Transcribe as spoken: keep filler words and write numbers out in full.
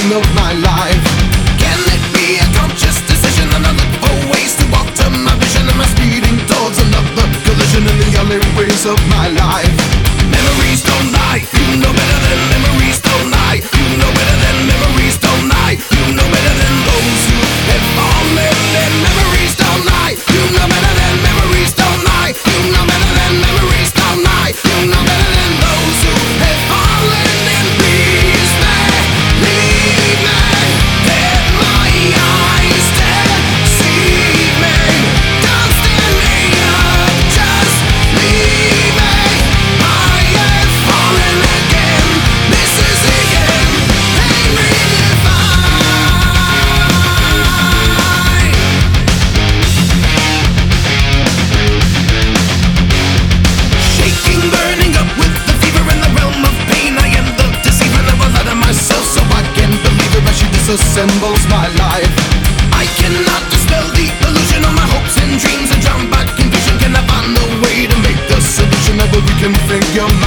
meaning of my life. Can it be a conscious decision? And I look for ways to alter my vision. Am I speeding towards another collision in the alleyways of my life? Memories don't lie, you know better than memories don't lie. You know better than memories don't lie. You know better than those who have fallen. And memories don't lie, you know better than memories don't lie. You know better than memories don't lie. You know better than those who have fallen. And please believe me, let my eyes deceive me. Don't stand me up, just leave me. I have fallen again, this is again, pain redefined. Shaking, burning up with the fever in the realm of pain. I am the deceiver, never lie to myself, so I can believe her as she disassembles my life. I cannot dispel the illusion of my hopes and dreams and drown by confusion. Can I find a way to make the solution of a reconfigure my